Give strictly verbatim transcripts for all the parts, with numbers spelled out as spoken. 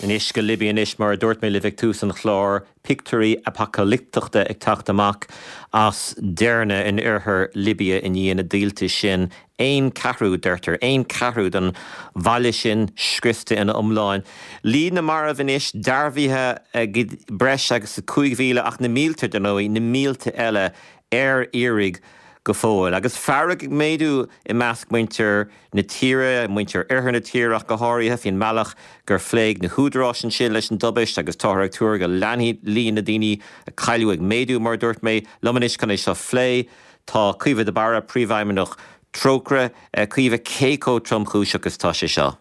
in isce Libia in is mar dúirt mé livig tús an chlár picturí apocalyptachta ag tacht amach as dearna in urthair Libia in dhéana díalta sin ein carú deirtar, ein carú don bhaile sin scrista in umláin. Lí na mar a bhain is darbhíthe uh, breis agus cúig mhíle ach na míltar den óí, na mílta eile ar irig go fóil. Agus farag méadú I measc muintir na tíre, muintir urthair na tíreach go háirithe fin mealach gur phléig na húdrás an sin leis an dobist agus táthraigh túr go leanhí lí na daoine a cailú ag méadú mar dúirt mé lomanis can é seo phlé tá cuimhid de bara príomhhaimimeach trócra cuimhid cécó tromchúis agus tá sé seo.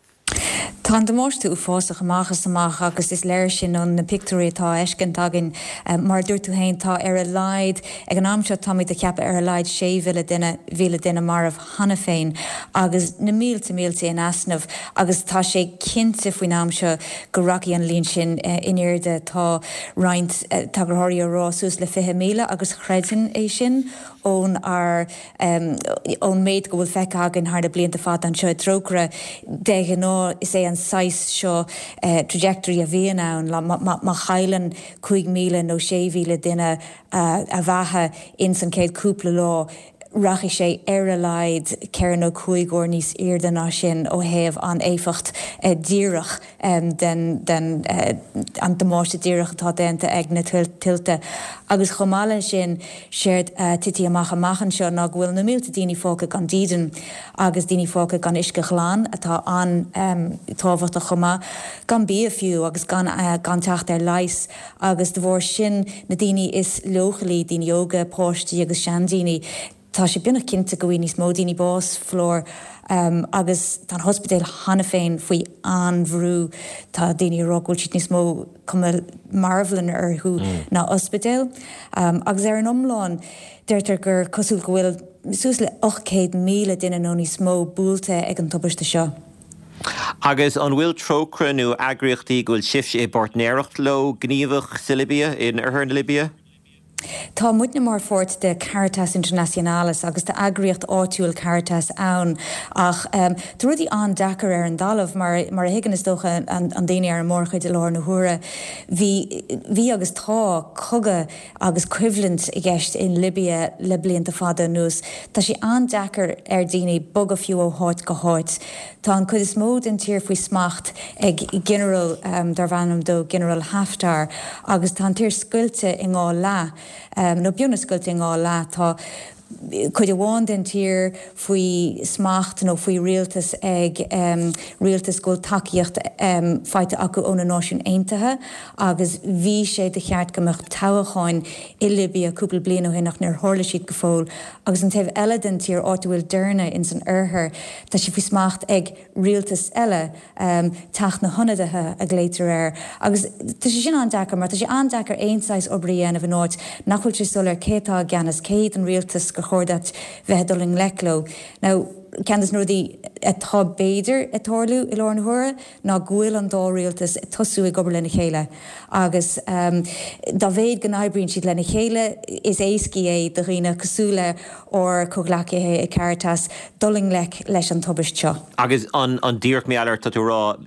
Tá de máiste ú fásach amachchas amach agus is léir sin an na picturí tá eiscin tagin mar dúir tú hain tá ar a leid ag an amseo táid a ceap ar a leid sé bhile duine bhíle duine mar ah hana féin agus na mílta mílta in asnamh agus tá sé cinnte faoin amseo go raci an líon sin inéirde tá roinnt tá gurthirí rá sús le fiche míle agus chreitin é sin ón ar ón méid go bhfuil feice agin thar na blianta fad an seo trócra déige nó is é an sais seo uh, trajectory a bhíon ann má ma, ma chailen chuig míle nó sé mhíle duine uh, a bhathe in san céad cúpla lá rachi sé ar a leid ceann ó chuig or níos irde ná sin ó héamh an éificht uh, díreach um, den, den uh, an domáiste díreach atá déanta ag na tiltte. Agus chomálan sin séirt uh, tití amach amachan seo ná bhfuil na mílta daoine fóca gan dídan agus daoine fóca gan isce chláán atá an um, táhacht a chomá gan bí a fiú agus gan, uh, gan teacht ar leis agus de bhór sin na daoine is lochalí daoine yoga, póistí agus seandíine tá sé buna cinnta go bhfuil níos mó daoine bás flór um, agus tá hospidéal hana féin faoi anbhrú tá daoine rágúil siad níos mó cuma marbhalan ar thu mm. na hospidéal um, agus ar an umláin deirtar gur cosúil go bhfuil sús le ochcéad míle duine nó níos mó búlta ag an tobaiste seo. Agus an bhfuil trócra nó agriochtaí go bhfuil sibh é bartnéireacht lo gníomhach sa Libia in urthair na Libia? Tá muidna mar fort de Caritas Internationalis agus de agriocht áitiúil Caritas ann ach um, trúdí an dachar ar an dalamh mar, mar a higan is dócha an, an daine ar an mórchaid i lár na huaire hí agus tá coga agus cuivalent i gceist in Libia le blianta fada nús. Tá sé an dachar ar daine bog a fiú ó háit go háit. Tá an chud is mód in tír faoi smacht ag General um, dar bhanam dó General Haftar agus tá an tír scuilte i ngá lá Um, no bíonna scoilte ngá lá tá chuid bháin den tír faoi smacht nó faoi rialtas ag um, rialtas go takeíocht um, feite acu óna náisiún aontaithe agus bhí sé de cheart gomach táhaáin i Libia cúpla bliana ó hinach nar tharla siad go fóil agus an taobh eile den tír áit bhfuil dearna in san urthair tá sé faoi smacht ag rialtas eile um, teach na honadaithe a gléitar air agus tá sé sin an dachar mar tá sé an dachar aonsáis obriana bh náid nachfuil sé solar cétá gceannas céad an rialtas go chóirdat bheitdulling leclo. Now, ceannas nuairdaí atá béidir atáirliú i lár na huaire ná ghuail an dá rialtas tosú i gobar lena chéile. Agus um, dá bhéad gan aibríonn siad lena chéile is éascí é do riine cosúla ó coghlacithe i Caritas dulling lec leis an tobaist seo. Agus an, an díoch mé eile tú rá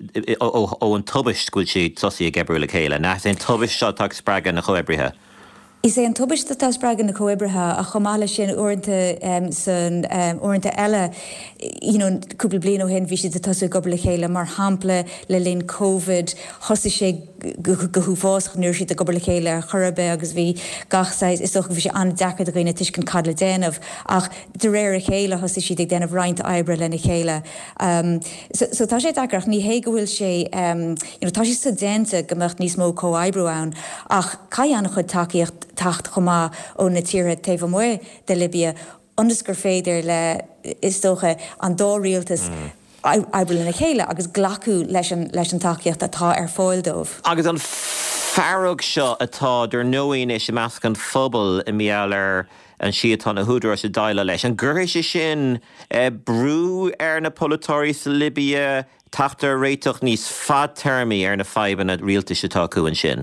ó an tobaist gúil siad tosaí i gebrú le chéile, na an tobaist seo tá spreagan na choibrithe. Is é an tobaiste tá spreagan na coibrithe a chomála sin uaireanta um, san um, uaireanta eile you know, cúpla bliain ó hen bhí siad a tosú gobar le chéile mar hampla le linn COVID thosa sé go thuúfásach nuair siad a gobar le chéile a chorbe agus bhí gachsáis is bhí sé an dachar do gine tuiscin cadla déanamh ach de réir a chéile thosa siad ag déanamh roinnt ebre lena chéile. Um, so, so tá sé dachar ní hé go bhfuil sé um, you know, tá sé sa déanta gombecht níos mó có ebrú ann ach caianna chud takeíocht tacht chomá ó na tíre taobh muir de Libia ondas gur féidir le is dócha an dá rialtas ebre lena chéile agus glacu leis an leis an takeíocht atá ar fáil dómh. Agus an fearg seo atá der nóíon is measc an phobal i méall ar an siatá na húdra se daile leis. An gurtha sé sin uh, brú ar na polatóirí sa Libia tachtar réitoch níos fad termí ar na faiban a rialta setá cuain sin.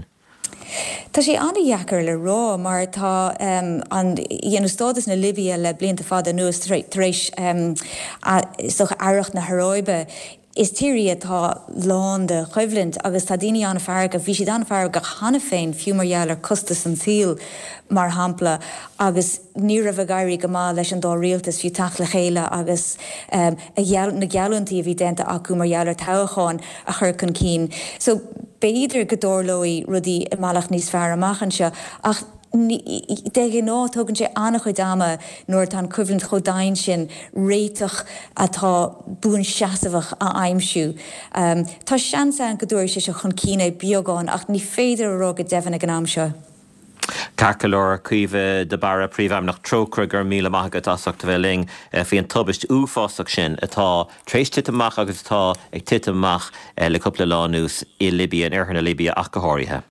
Tá sé anna dheacair le rá mar tá um, an dhéanú stádas na Libia le blianta fada nuas taréis um, socha aireacht na haróibe is tíri atá lán de chuimhlint agus tá daine an fear go bhí siad an fear go chana féin fiúmarhealar costas an tíl mar hampla agus ní ra bh gaiirí go má leis an dá rialtas fiú tach le chéile agus um, na gealúntaí a bhí denta acu marhealar táchaáin a chur chun cín. So beidir go dórlóí rudí malach níos fear amachchan se ach de ná tugann sé annach chu dáma nuair tá cuimhlint chodáin sin réiteach atá bún seasamhach a aimimsú. Um, tá seansa an goúir sé se chun cína beagán ach ní féidir a rug a dehanna an am seo. Carcalór cuimhe de bara príomham nach trocra gur míle maigad asachta bheith ling hí an tubaist úfásach sin atá trééis titamach agus atá ag titamach le coppla lánús i Libia an airthanna Libia ach go háirithe.